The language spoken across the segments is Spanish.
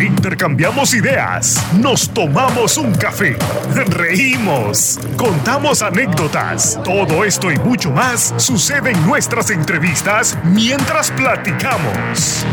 Intercambiamos ideas, nos tomamos un café, reímos, contamos anécdotas. Todo esto y mucho más sucede en nuestras entrevistas mientras platicamos.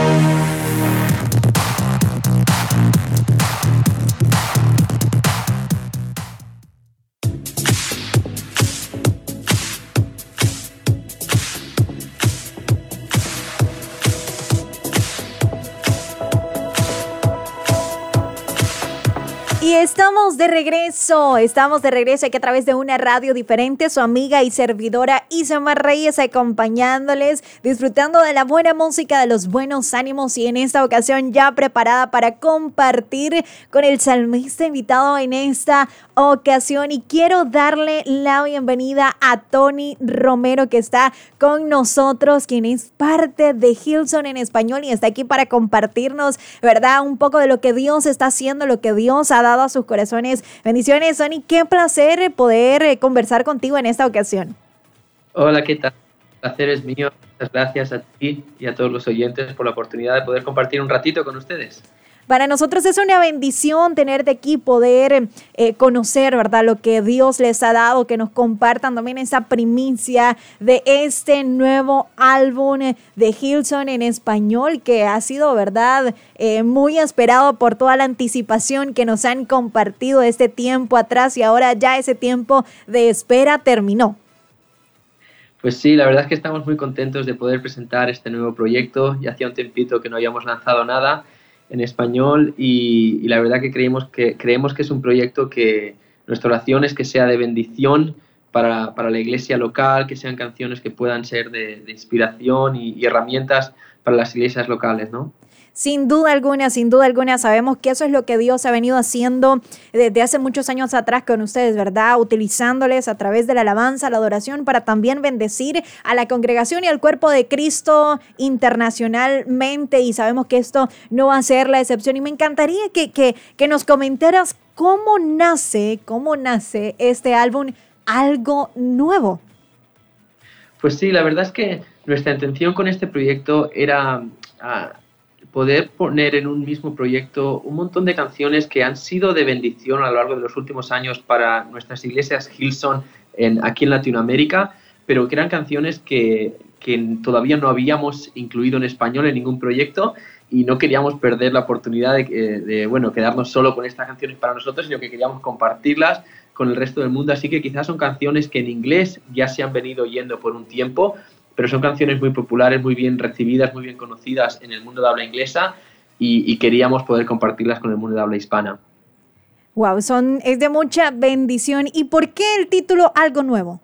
Y estamos de regreso aquí a través de una radio diferente, su amiga y servidora Isamar Reyes acompañándoles, disfrutando de la buena música, de los buenos ánimos y en esta ocasión ya preparada para compartir con el salmista invitado en esta ocasión y quiero darle la bienvenida a Tony Romero que está con nosotros, quien es parte de Hillsong en español y está aquí para compartirnos, ¿verdad? Un poco de lo que Dios está haciendo, lo que Dios ha dado a sus corazones. Bendiciones, Tony. Qué placer poder conversar contigo en esta ocasión. Hola, ¿qué tal? El placer es mío. Muchas gracias a ti y a todos los oyentes por la oportunidad de poder compartir un ratito con ustedes. Para nosotros es una bendición tenerte aquí, poder conocer, ¿verdad?, lo que Dios les ha dado, que nos compartan también esa primicia de este nuevo álbum de Hillsong en español, que ha sido, ¿verdad?, muy esperado por toda la anticipación que nos han compartido este tiempo atrás y ahora ya ese tiempo de espera terminó. Pues sí, la verdad es que estamos muy contentos de poder presentar este nuevo proyecto. Ya hacía un tiempito que no habíamos lanzado nada en español y la verdad que creemos que es un proyecto que nuestra oración es que sea de bendición para la iglesia local, que sean canciones que puedan ser de inspiración y herramientas para las iglesias locales, ¿no? Sin duda alguna, sabemos que eso es lo que Dios ha venido haciendo desde hace muchos años atrás con ustedes, ¿verdad? Utilizándoles a través de la alabanza, la adoración, para también bendecir a la congregación y al cuerpo de Cristo internacionalmente, y sabemos que esto no va a ser la excepción. Y me encantaría que nos comentaras cómo nace este álbum Algo Nuevo. Pues sí, la verdad es que nuestra intención con este proyecto era poder poner en un mismo proyecto un montón de canciones que han sido de bendición a lo largo de los últimos años para nuestras iglesias Hillsong aquí en Latinoamérica, pero que eran canciones que todavía no habíamos incluido en español en ningún proyecto y no queríamos perder la oportunidad de quedarnos solo con estas canciones para nosotros, sino que queríamos compartirlas con el resto del mundo. Así que quizás son canciones que en inglés ya se han venido oyendo por un tiempo, pero son canciones muy populares, muy bien recibidas, muy bien conocidas en el mundo de habla inglesa y queríamos poder compartirlas con el mundo de habla hispana. Wow, es de mucha bendición. ¿Y por qué el título Algo Nuevo?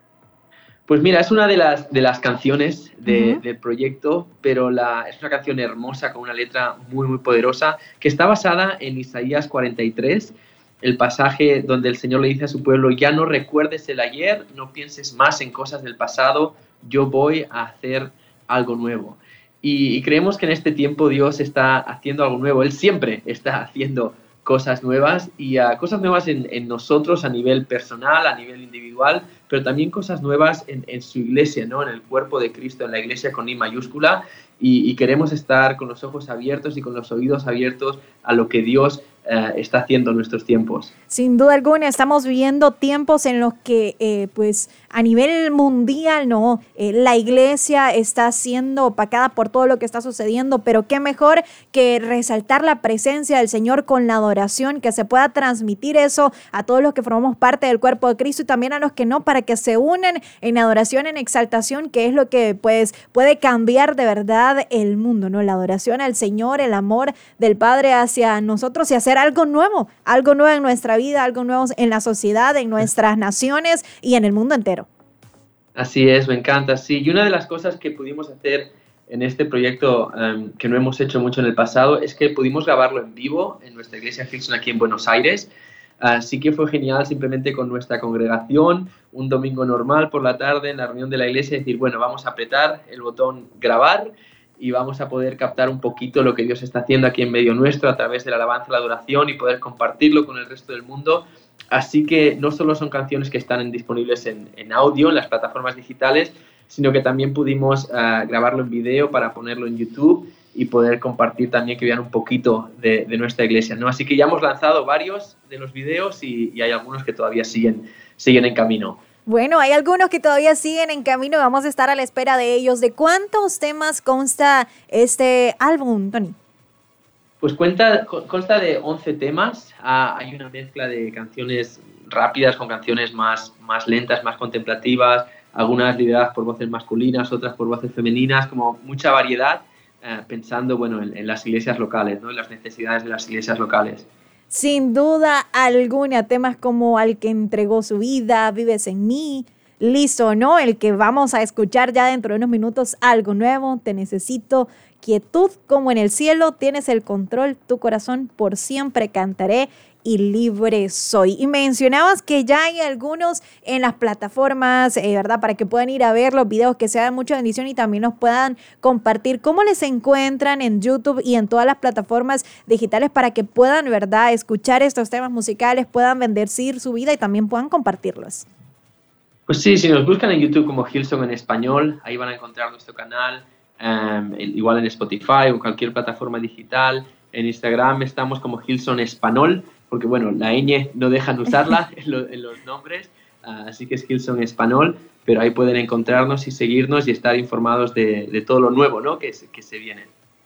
Pues mira, es una de las canciones del proyecto, pero es una canción hermosa con una letra muy, muy poderosa que está basada en Isaías 43, el pasaje donde el Señor le dice a su pueblo: ya no recuerdes el ayer, no pienses más en cosas del pasado, yo voy a hacer algo nuevo. Y creemos que en este tiempo Dios está haciendo algo nuevo. Él siempre está haciendo cosas nuevas y cosas nuevas en nosotros a nivel personal, a nivel individual, pero también cosas nuevas en su iglesia, ¿no? En el cuerpo de Cristo, en la iglesia con I mayúscula, y queremos estar con los ojos abiertos y con los oídos abiertos a lo que Dios está haciendo en nuestros tiempos. Sin duda alguna, estamos viviendo tiempos en los que pues a nivel mundial, ¿no? La iglesia está siendo opacada por todo lo que está sucediendo, pero qué mejor que resaltar la presencia del Señor con la adoración, que se pueda transmitir eso a todos los que formamos parte del cuerpo de Cristo y también a los que no, para que se unan en adoración, en exaltación, que es lo que pues puede cambiar de verdad el mundo, ¿no? La adoración al Señor, el amor del Padre hacia nosotros y hacer algo nuevo en nuestra vida, algo nuevo en la sociedad, en nuestras naciones y en el mundo entero. Así es, me encanta, sí. Y una de las cosas que pudimos hacer en este proyecto, que no hemos hecho mucho en el pasado, es que pudimos grabarlo en vivo en nuestra iglesia Hillsong aquí en Buenos Aires. Así que fue genial simplemente con nuestra congregación, un domingo normal por la tarde en la reunión de la iglesia, decir, bueno, vamos a apretar el botón grabar y vamos a poder captar un poquito lo que Dios está haciendo aquí en medio nuestro a través de la alabanza, la adoración y poder compartirlo con el resto del mundo. Así que no solo son canciones que están disponibles en audio, en las plataformas digitales, sino que también pudimos grabarlo en video para ponerlo en YouTube y poder compartir también, que vean un poquito de nuestra iglesia, ¿no? Así que ya hemos lanzado varios de los videos y hay algunos que todavía siguen en camino. Bueno, hay algunos que todavía siguen en camino y vamos a estar a la espera de ellos. ¿De cuántos temas consta este álbum, Tony? Pues consta de 11 temas. Hay una mezcla de canciones rápidas con canciones más lentas, más contemplativas, algunas lideradas por voces masculinas, otras por voces femeninas, como mucha variedad, pensando bueno, en las iglesias locales, ¿no? En las necesidades de las iglesias locales. Sin duda alguna, temas como Al que entregó su vida, Vives en mí, Listo, ¿no? El que vamos a escuchar ya dentro de unos minutos, Algo nuevo, Te necesito, Quietud como en el cielo, Tienes el control, Tu corazón por siempre cantaré y Libre soy. Y mencionabas que ya hay algunos en las plataformas, ¿verdad? Para que puedan ir a ver los videos, que sea de mucha bendición y también nos puedan compartir cómo les encuentran en YouTube y en todas las plataformas digitales para que puedan, ¿verdad?, escuchar estos temas musicales, puedan bendecir su vida y también puedan compartirlos. Pues sí, si nos buscan en YouTube como Hillsong en español, ahí van a encontrar nuestro canal, igual en Spotify o cualquier plataforma digital. En Instagram estamos como Hillsong Español, porque bueno, la ñ no dejan usarla en los nombres, así que es Hillsong Español, pero ahí pueden encontrarnos y seguirnos y estar informados de todo lo nuevo, ¿no?, que se viene.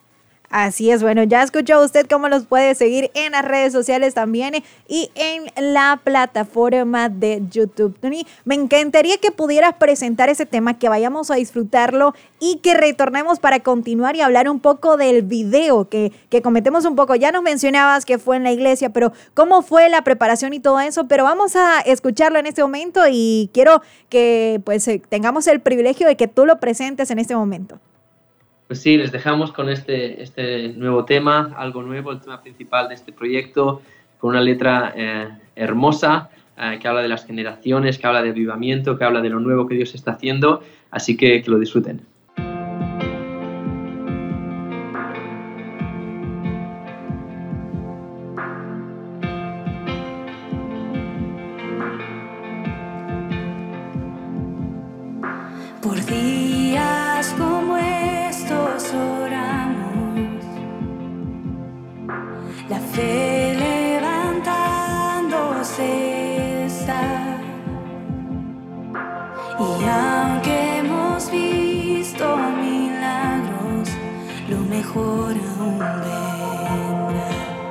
Así es, bueno, ya escuchó usted cómo los puede seguir en las redes sociales también y en la plataforma de YouTube. Tony, me encantaría que pudieras presentar ese tema, que vayamos a disfrutarlo y que retornemos para continuar y hablar un poco del video, que comentemos un poco. Ya nos mencionabas que fue en la iglesia, pero cómo fue la preparación y todo eso, pero vamos a escucharlo en este momento y quiero que pues tengamos el privilegio de que tú lo presentes en este momento. Pues sí, les dejamos con este nuevo tema, Algo nuevo, el tema principal de este proyecto, con una letra hermosa, que habla de las generaciones, que habla de avivamiento, que habla de lo nuevo que Dios está haciendo, así que lo disfruten. Por días como estos oramos, la fe levantándose está, y aunque hemos visto milagros, lo mejor aún vendrá.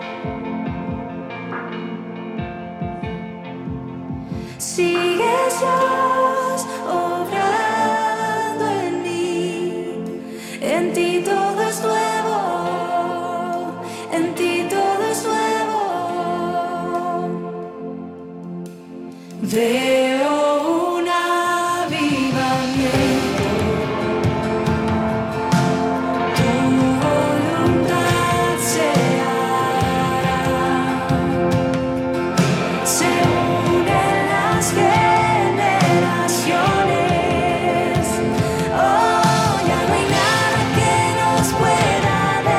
Sigues Dios obrando en mí, en ti todo es nuevo, en ti todo es nuevo. Veo un avivamiento, tu voluntad se hará, se unen las generaciones. Oh, ya no hay nada que nos pueda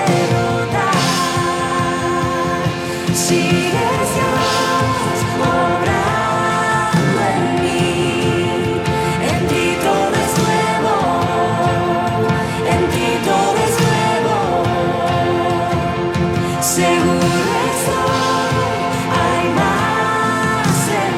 derrotar. Sigues Dios obrando en mí, en ti todo es nuevo, en ti todo es nuevo. Seguro estoy, hay más en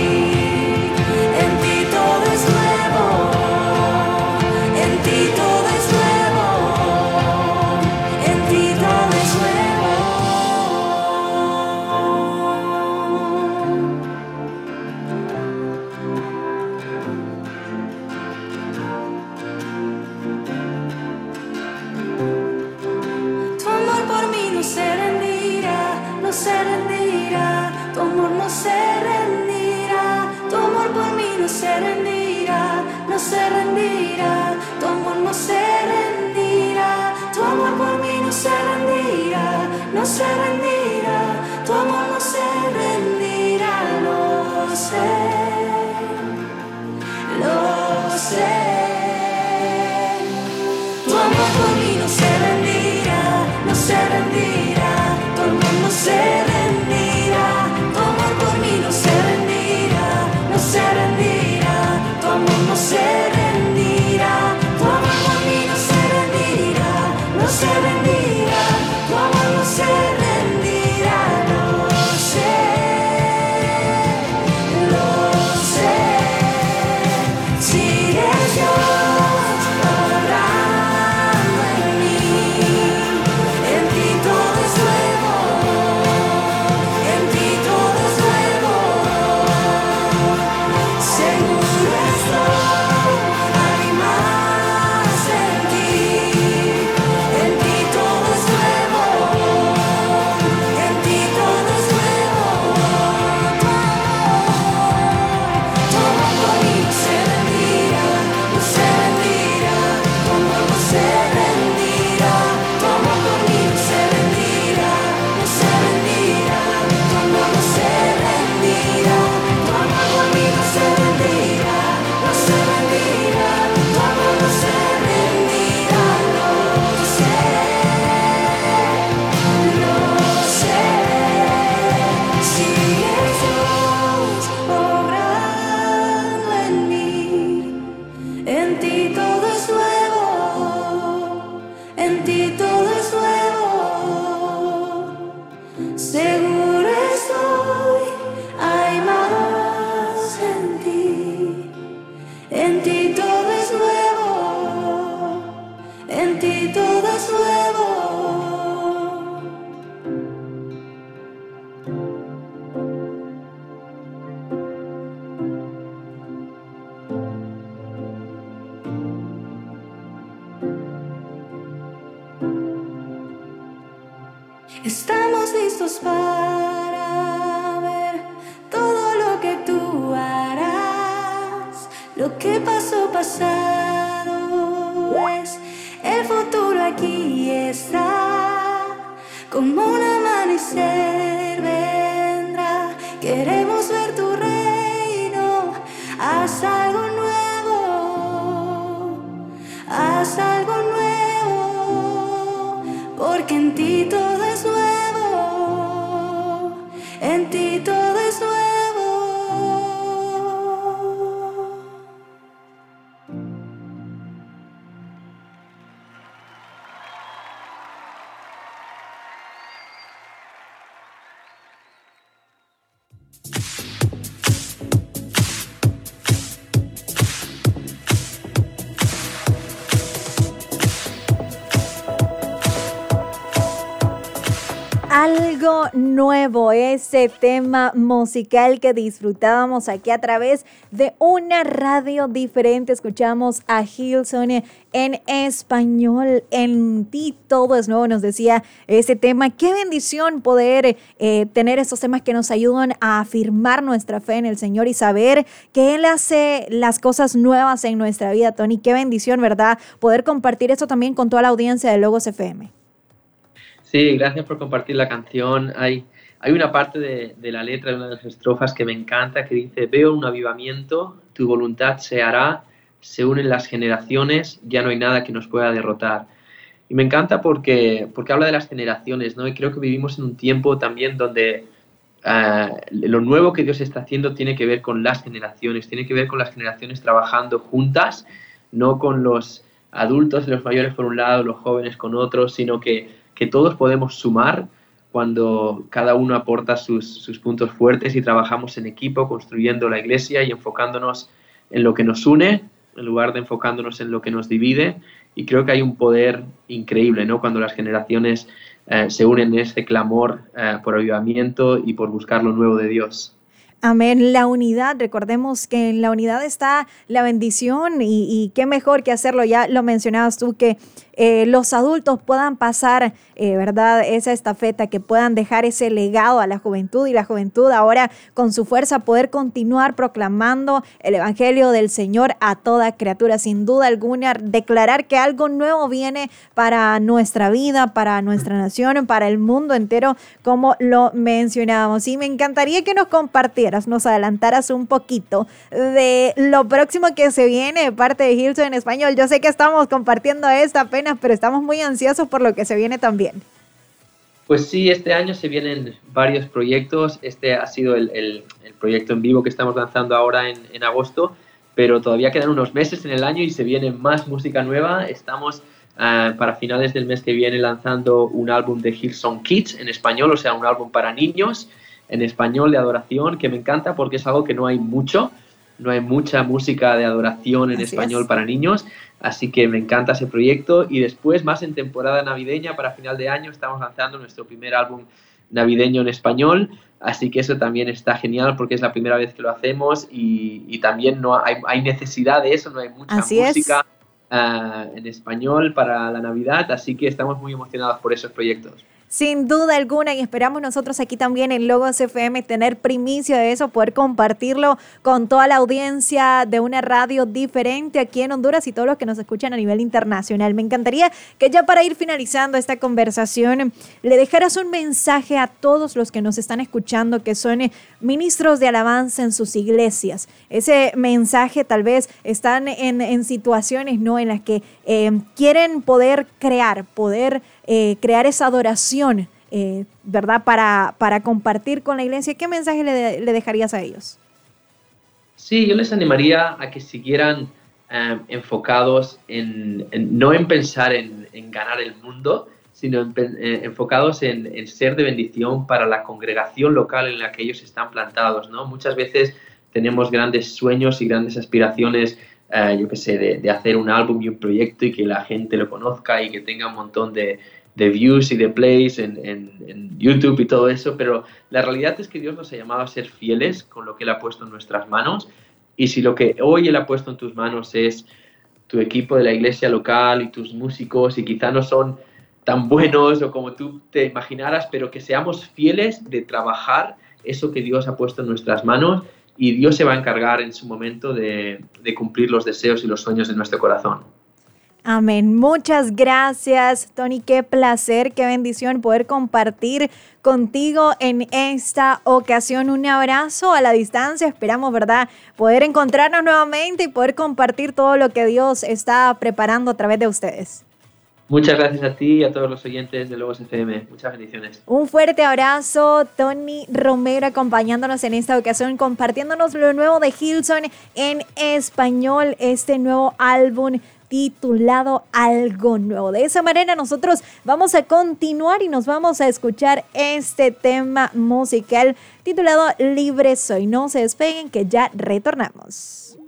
ti todo es nuevo, en ti todo es nuevo, en ti todo es nuevo. Tu amor por mí no se rendirá, no se rendirá, tu amor no se rendirá, tu amor por mí no se rendirá, no se rendirá, tu amor no se rendirá, tu amor por mí no se rendirá, no se rendirá, tu amor no se rendirá, lo sé, lo sé. Tu amor por mí no se rendirá, no se rendirá, tu amor no se rendirá, tu amor por mí no se rendirá, no se rendirá, tu amor no se rendirá, tu amor por mí no se rendirá, no se rendirá. Estamos listos para ver todo lo que tú harás. Lo que pasó pasado es, el futuro aquí está. Como un amanecer vendrá. Queremos ver tu reino. Haz algo nuevo. Haz algo nuevo. Porque en ti todo es nuevo. En ti todo es nuevo. Algo nuevo, ese tema musical que disfrutábamos aquí a través de una radio diferente. Escuchamos a Hillsong en español. En ti todo es nuevo, nos decía ese tema. Qué bendición poder tener estos temas que nos ayudan a afirmar nuestra fe en el Señor y saber que Él hace las cosas nuevas en nuestra vida, Tony. Qué bendición, ¿verdad? Poder compartir esto también con toda la audiencia de Logos FM. Sí, gracias por compartir la canción. Hay una parte de la letra de una de las estrofas que me encanta, que dice: veo un avivamiento, tu voluntad se hará, se unen las generaciones, ya no hay nada que nos pueda derrotar. Y me encanta porque habla de las generaciones, ¿no? Y creo que vivimos en un tiempo también donde lo nuevo que Dios está haciendo tiene que ver con las generaciones, tiene que ver con las generaciones trabajando juntas, no con los adultos y los mayores por un lado, los jóvenes con otros, sino que todos podemos sumar cuando cada uno aporta sus puntos fuertes y trabajamos en equipo, construyendo la iglesia y enfocándonos en lo que nos une, en lugar de enfocándonos en lo que nos divide. Y creo que hay un poder increíble, ¿no? Cuando las generaciones se unen en este clamor por avivamiento y por buscar lo nuevo de Dios. Amén. La unidad, recordemos que en la unidad está la bendición y qué mejor que hacerlo. Ya lo mencionabas tú, que los adultos puedan pasar, ¿verdad?, esa estafeta, que puedan dejar ese legado a la juventud y la juventud ahora con su fuerza poder continuar proclamando el evangelio del Señor a toda criatura. Sin duda alguna, declarar que algo nuevo viene para nuestra vida, para nuestra nación, para el mundo entero, como lo mencionábamos. Y me encantaría que nos compartieras, nos adelantaras un poquito de lo próximo que se viene de parte de Hillsong en español. Yo sé que estamos compartiendo esta apenas, pero estamos muy ansiosos por lo que se viene también. Pues sí, este año se vienen varios proyectos. Este ha sido el proyecto en vivo que estamos lanzando ahora en agosto, pero todavía quedan unos meses en el año y se viene más música nueva. Estamos para finales del mes que viene lanzando un álbum de Hillsong Kids en español, o sea, un álbum para niños en español de adoración, que me encanta porque es algo que no hay mucha música de adoración en español para niños, así que me encanta ese proyecto. Y después, más en temporada navideña, para final de año, estamos lanzando nuestro primer álbum navideño en español, así que eso también está genial porque es la primera vez que lo hacemos y también no hay necesidad de eso, no hay mucha música en español para la Navidad, así que estamos muy emocionados por esos proyectos. Sin duda alguna, y esperamos nosotros aquí también en Logos FM tener primicia de eso, poder compartirlo con toda la audiencia de una radio diferente aquí en Honduras y todos los que nos escuchan a nivel internacional. Me encantaría que ya para ir finalizando esta conversación le dejaras un mensaje a todos los que nos están escuchando, que son ministros de alabanza en sus iglesias. Ese mensaje tal vez están en situaciones, ¿no?, en las que quieren poder crear esa adoración, ¿verdad?, para compartir con la iglesia. ¿Qué mensaje le dejarías a ellos? Sí, yo les animaría a que siguieran enfocados no en pensar en ganar el mundo, sino enfocados en ser de bendición para la congregación local en la que ellos están plantados, ¿no? Muchas veces tenemos grandes sueños y grandes aspiraciones, de hacer un álbum y un proyecto y que la gente lo conozca y que tenga un montón de views y de plays en YouTube y todo eso, pero la realidad es que Dios nos ha llamado a ser fieles con lo que Él ha puesto en nuestras manos, y si lo que hoy Él ha puesto en tus manos es tu equipo de la iglesia local y tus músicos, y quizá no son tan buenos o como tú te imaginaras, pero que seamos fieles de trabajar eso que Dios ha puesto en nuestras manos, y Dios se va a encargar en su momento de cumplir los deseos y los sueños de nuestro corazón. Amén. Muchas gracias, Tony. Qué placer, qué bendición poder compartir contigo en esta ocasión. Un abrazo a la distancia. Esperamos, ¿verdad?, poder encontrarnos nuevamente y poder compartir todo lo que Dios está preparando a través de ustedes. Muchas gracias a ti y a todos los oyentes de Logos FM. Muchas bendiciones. Un fuerte abrazo, Tony Romero, acompañándonos en esta ocasión, compartiéndonos lo nuevo de Hillsong en español, este nuevo álbum titulado Algo Nuevo. De esa manera nosotros vamos a continuar y nos vamos a escuchar este tema musical titulado Libre Soy. No se despeguen, que ya retornamos.